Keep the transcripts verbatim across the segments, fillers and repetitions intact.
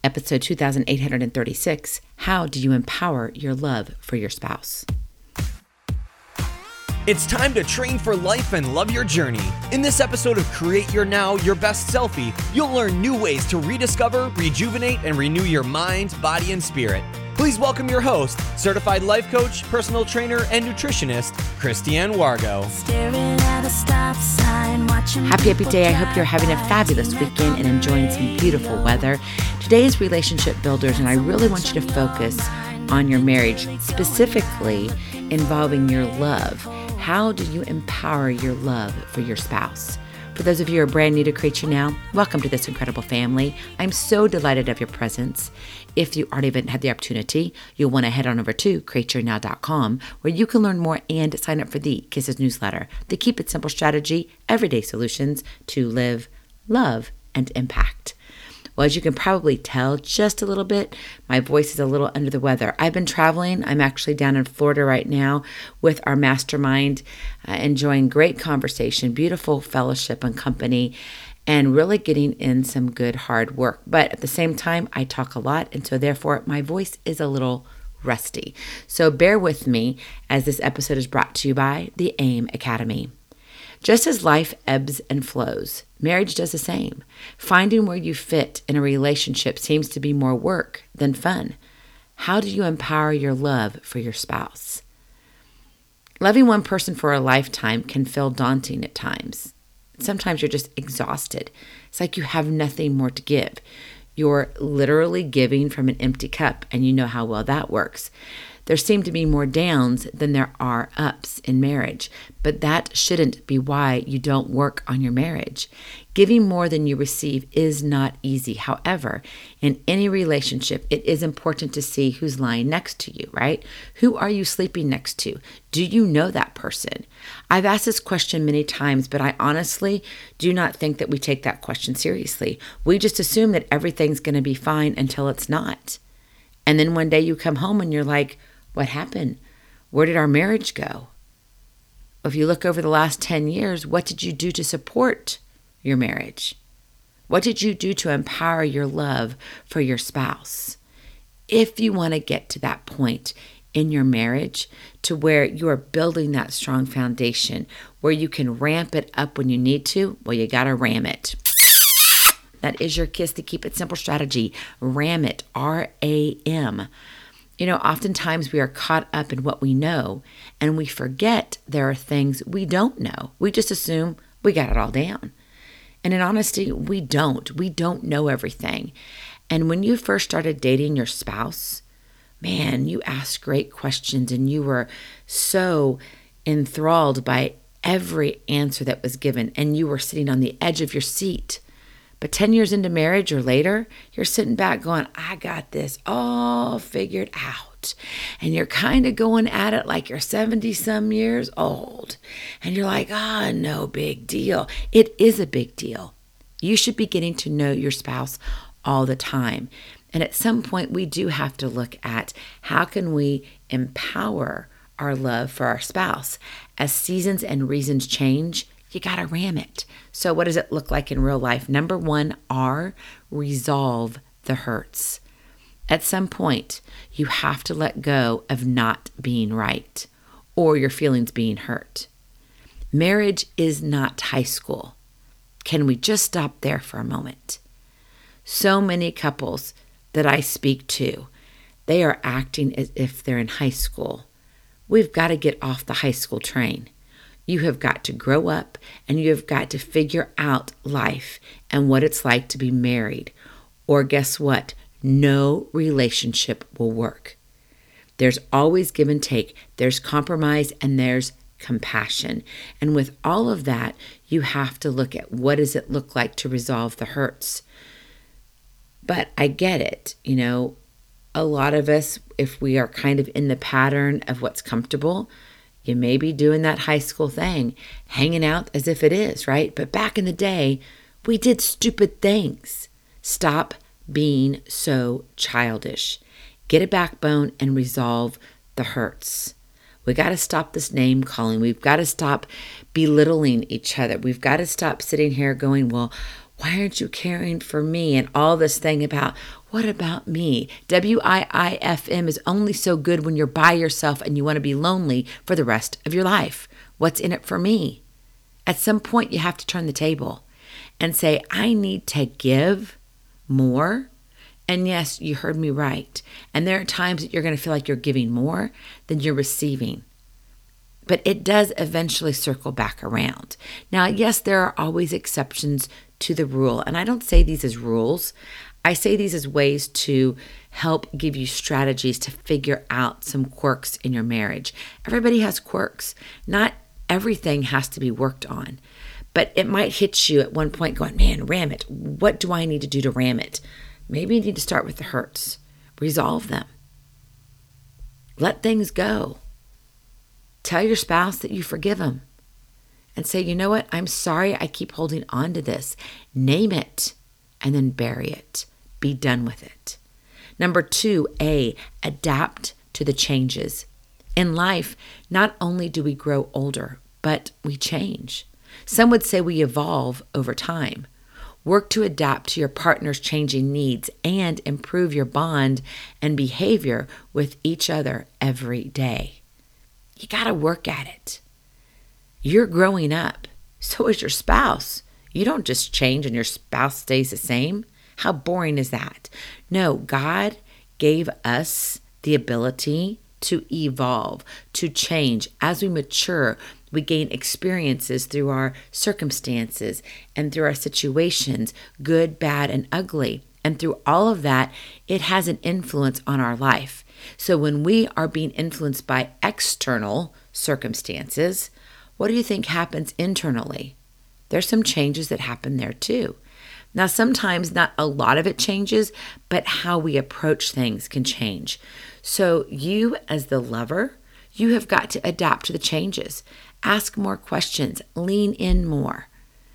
episode two thousand eight hundred thirty-six, How Do You Empower Your Love for Your Spouse? It's time to train for life and love your journey. In this episode of Create Your Now, Your Best Selfie, you'll learn new ways to rediscover, rejuvenate, and renew your mind, body, and spirit. Please welcome your host, certified life coach, personal trainer, and nutritionist, Christiane Wargo. Happy, happy day. I hope you're having a fabulous weekend and enjoying some beautiful weather. Today is Relationship Builders, and I really want you to focus on your marriage, specifically involving your love. How do you empower your love for your spouse? For those of you who are brand new to Create Your Now, welcome to this incredible family. I'm so delighted of your presence. If you already haven't had the opportunity, you'll want to head on over to create your now dot com, where you can learn more and sign up for the Kisses newsletter, the Keep It Simple strategy, everyday solutions to live, love, and impact. Well, as you can probably tell just a little bit, my voice is a little under the weather. I've been traveling. I'm actually down in Florida right now with our mastermind, uh, enjoying great conversation, beautiful fellowship and company, and really getting in some good hard work. But at the same time, I talk a lot, and so therefore my voice is a little rusty. So bear with me as this episode is brought to you by the AIM Academy. Just as life ebbs and flows, marriage does the same. Finding where you fit in a relationship seems to be more work than fun. How do you empower your love for your spouse? Loving one person for a lifetime can feel daunting at times. Sometimes you're just exhausted. It's like you have nothing more to give. You're literally giving from an empty cup, and you know how well that works. There seem to be more downs than there are ups in marriage, but that shouldn't be why you don't work on your marriage. Giving more than you receive is not easy. However, in any relationship, it is important to see who's lying next to you, right? Who are you sleeping next to? Do you know that person? I've asked this question many times, but I honestly do not think that we take that question seriously. We just assume that everything's going to be fine until it's not. And then one day you come home and you're like, what happened? Where did our marriage go? If you look over the last ten years, what did you do to support your marriage? What did you do to empower your love for your spouse? If you want to get to that point in your marriage to where you are building that strong foundation, where you can ramp it up when you need to, well, you got to ram it. That is your Kiss to Keep It Simple strategy. Ram it, R A M. You know, oftentimes we are caught up in what we know, and we forget there are things we don't know. We just assume we got it all down. And in honesty, we don't. We don't know everything. And when you first started dating your spouse, man, you asked great questions, and you were so enthralled by every answer that was given, and you were sitting on the edge of your seat. But ten years into marriage or later, you're sitting back going, I got this all figured out. And you're kind of going at it like you're seventy some years old. And you're like, ah, no big deal. It is a big deal. You should be getting to know your spouse all the time. And at some point, we do have to look at how can we empower our love for our spouse. As seasons and reasons change, you got to ram it. So what does it look like in real life? Number one, R, resolve the hurts. At some point, you have to let go of not being right or your feelings being hurt. Marriage is not high school. Can we just stop there for a moment? So many couples that I speak to, they are acting as if they're in high school. We've got to get off the high school train. You have got to grow up, and you have got to figure out life and what it's like to be married. Or guess what? No relationship will work. There's always give and take. There's compromise, and there's compassion. And with all of that, you have to look at what does it look like to resolve the hurts. But I get it. You know, a lot of us, if we are kind of in the pattern of what's comfortable, you may be doing that high school thing, hanging out as if it is, right? But back in the day, we did stupid things. Stop being so childish. Get a backbone and resolve the hurts. We got to stop this name calling. We've got to stop belittling each other. We've got to stop sitting here going, well, why aren't you caring for me? And all this thing about, What about me? W I I F M is only so good when you're by yourself and you want to be lonely for the rest of your life. What's in it for me? At some point, you have to turn the table and say, I need to give more. And yes, you heard me right. And there are times that you're going to feel like you're giving more than you're receiving. But it does eventually circle back around. Now, yes, there are always exceptions to the rule. And I don't say these as rules. I say these as ways to help give you strategies to figure out some quirks in your marriage. Everybody has quirks. Not everything has to be worked on. But it might hit you at one point going, man, ram it. What do I need to do to ram it? Maybe you need to start with the hurts. Resolve them. Let things go. Tell your spouse that you forgive them. And say, you know what? I'm sorry I keep holding on to this. Name it and then bury it. Be done with it. Number two, A, adapt to the changes. In life, not only do we grow older, but we change. Some would say we evolve over time. Work to adapt to your partner's changing needs and improve your bond and behavior with each other every day. You got to work at it. You're growing up. So is your spouse. You don't just change and your spouse stays the same. How boring is that? No, God gave us the ability to evolve, to change. As we mature, we gain experiences through our circumstances and through our situations, good, bad, and ugly. And through all of that, it has an influence on our life. So when we are being influenced by external circumstances, what do you think happens internally? There's some changes that happen there too. Now, sometimes not a lot of it changes, but how we approach things can change. So you as the lover, you have got to adapt to the changes. Ask more questions. Lean in more.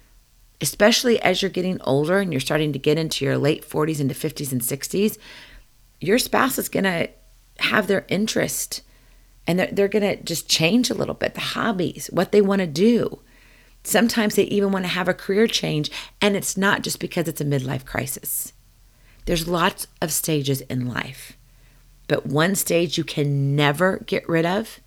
Especially as you're getting older and you're starting to get into your late forties into fifties and sixties, your spouse is going to have their interest and they're, they're going to just change a little bit. The hobbies, what they want to do. Sometimes they even want to have a career change, and it's not just because it's a midlife crisis. There's lots of stages in life, but one stage you can never get rid of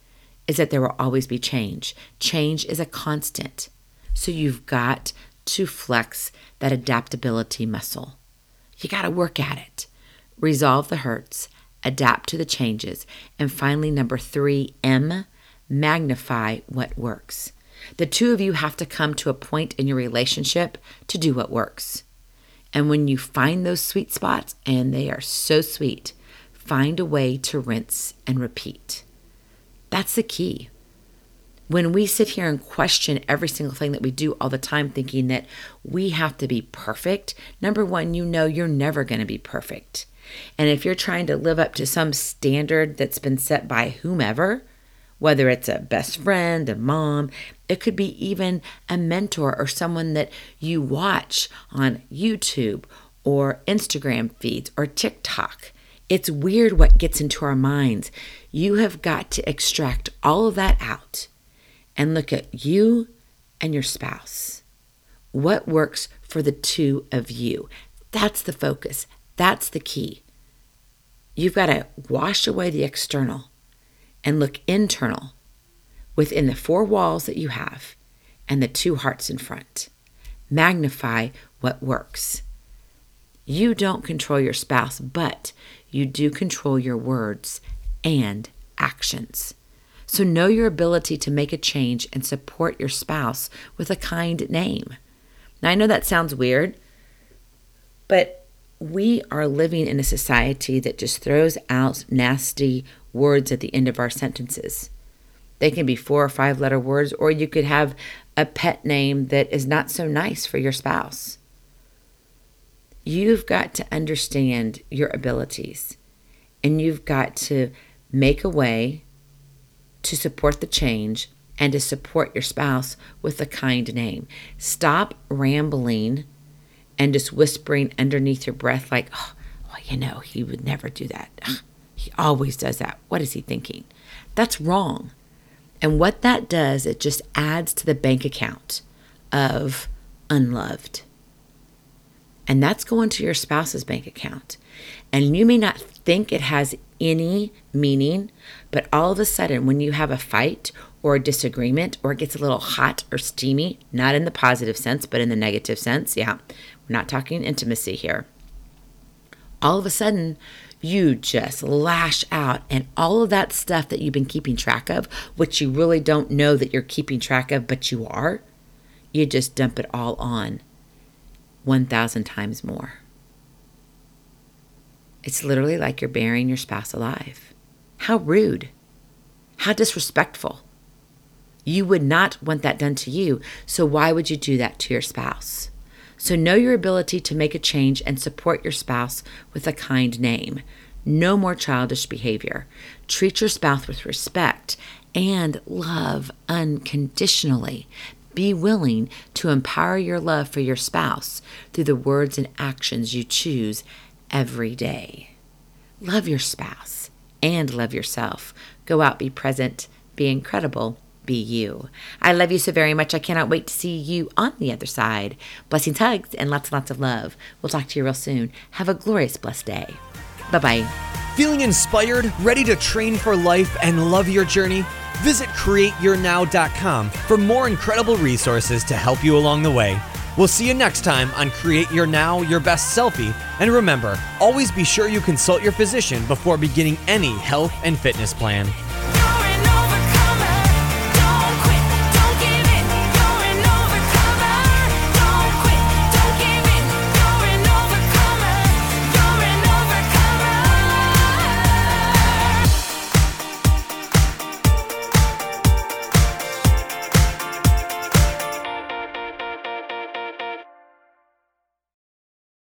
is that there will always be change. Change is a constant, so you've got to flex that adaptability muscle. You got to work at it. Resolve the hurts, adapt to the changes, and finally, number three, M, magnify what works. The two of you have to come to a point in your relationship to do what works. And when you find those sweet spots, and they are so sweet, find a way to rinse and repeat. That's the key. When we sit here and question every single thing that we do all the time, thinking that we have to be perfect, number one, you know you're never going to be perfect. And if you're trying to live up to some standard that's been set by whomever, whether it's a best friend, a mom, it could be even a mentor or someone that you watch on YouTube or Instagram feeds or TikTok. It's weird what gets into our minds. You have got to extract all of that out and look at you and your spouse. What works for the two of you? That's the focus. That's the key. You've got to wash away the external and look internal within the four walls that you have and the two hearts in front. Magnify what works. You don't control your spouse, but you do control your words and actions. So know your ability to make a change and support your spouse with a kind name. Now, I know that sounds weird, but we are living in a society that just throws out nasty words at the end of our sentences. They can be four or five letter words, or you could have a pet name that is not so nice for your spouse. You've got to understand your abilities, and you've got to make a way to support the change and to support your spouse with a kind name. Stop rambling and just whispering underneath your breath like, oh, well, you know, he would never do that. Ugh, he always does that. What is he thinking? That's wrong. And what that does, it just adds to the bank account of unloved. And that's going to your spouse's bank account. And you may not think it has any meaning, but all of a sudden when you have a fight or a disagreement or it gets a little hot or steamy, not in the positive sense, but in the negative sense, yeah, we're not talking intimacy here. All of a sudden, you just lash out, and all of that stuff that you've been keeping track of, which you really don't know that you're keeping track of, but you are, you just dump it all on one thousand times more. It's literally like you're burying your spouse alive. How rude. How disrespectful. You would not want that done to you, so why would you do that to your spouse? So know your ability to make a change and support your spouse with a kind name. No more childish behavior. Treat your spouse with respect and love unconditionally. Be willing to empower your love for your spouse through the words and actions you choose every day. Love your spouse and love yourself. Go out, be present, be incredible, be you. I love you so very much. I cannot wait to see you on the other side. Blessings, hugs, and lots and lots of love. We'll talk to you real soon. Have a glorious, blessed day. Bye-bye. Feeling inspired, ready to train for life and love your journey? Visit create your now dot com for more incredible resources to help you along the way. We'll see you next time on Create Your Now, Your Best Selfie. And remember, always be sure you consult your physician before beginning any health and fitness plan.